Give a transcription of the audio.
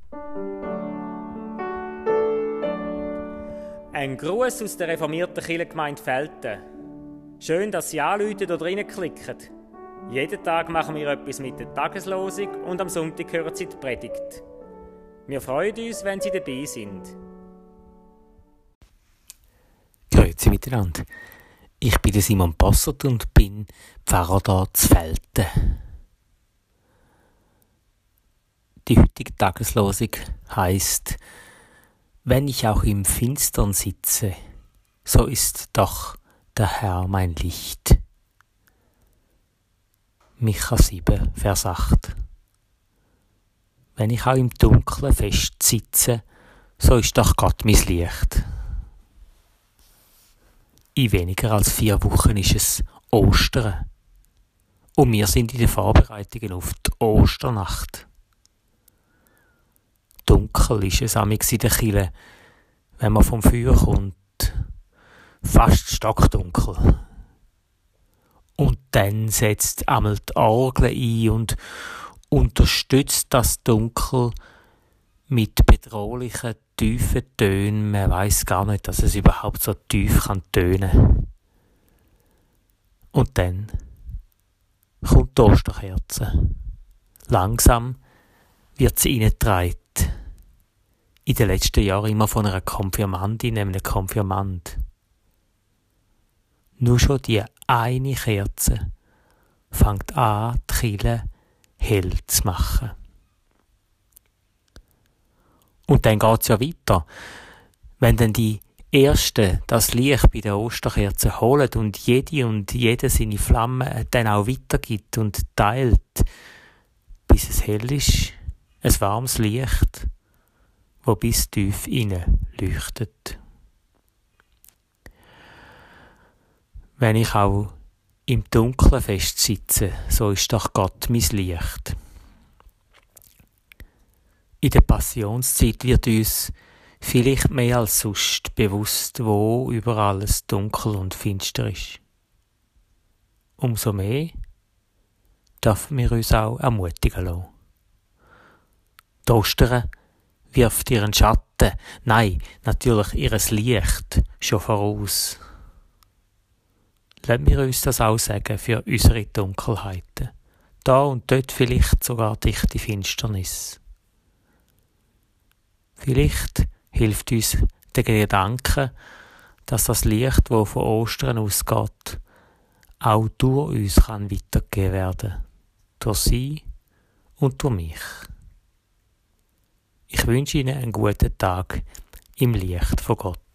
Ein Gruß aus der reformierten Kirchengemeinde Velten. Schön, dass Sie anrufen oder reinklicken. Jeden Tag machen wir etwas mit der Tageslosung und am Sonntag hören Sie die Predigt. Wir freuen uns, wenn Sie dabei sind. Grüezi miteinander. Ich bin der Simon Bossert und bin Pfarrer hier zu Velten. Die heutige Tageslosung heisst: Wenn ich auch im Finstern sitze, so ist doch der Herr mein Licht. Micha 7, Vers 8. Wenn ich auch im Dunkeln festsitze, so ist doch Gott mein Licht. In weniger als 4 Wochen ist es Ostern. Und wir sind in den Vorbereitungen auf die Osternacht. Dunkel ist es amigs in der Kirche, wenn man vom Feuer kommt. Fast stockdunkel. Und dann setzt einmal die Orgel ein und unterstützt das Dunkel mit bedrohlichen, tiefen Tönen. Man weiss gar nicht, dass es überhaupt so tief tönen kann. Und dann kommt die Osterkerze. Langsam wird sie reingetragen. In den letzten Jahren immer von einer Konfirmandin, einem Konfirmand. Nur schon die eine Kerze fängt an, die Kirche hell zu machen. Und dann geht es ja weiter. Wenn dann die Ersten das Licht bei der Osterkerze holen und jeder seine Flamme dann auch weitergibt und teilt, bis es hell ist, ein warmes Licht, wo bis tief hinein leuchtet. Wenn ich auch im Dunkeln festsitze, so ist doch Gott mein Licht. In der Passionszeit wird uns vielleicht mehr als sonst bewusst, wo überall es dunkel und finster ist. Umso mehr dürfen wir uns auch ermutigen lassen. Die Ostern wirft ihren Schatten, nein, natürlich ihres Licht schon voraus. Lassen wir uns das auch sagen für unsere Dunkelheiten. Da und dort vielleicht sogar dichte Finsternis. Vielleicht hilft uns der Gedanke, dass das Licht, das von Ostern ausgeht, auch durch uns weitergegeben werden kann. Durch sie und durch mich. Ich wünsche Ihnen einen guten Tag im Licht von Gott.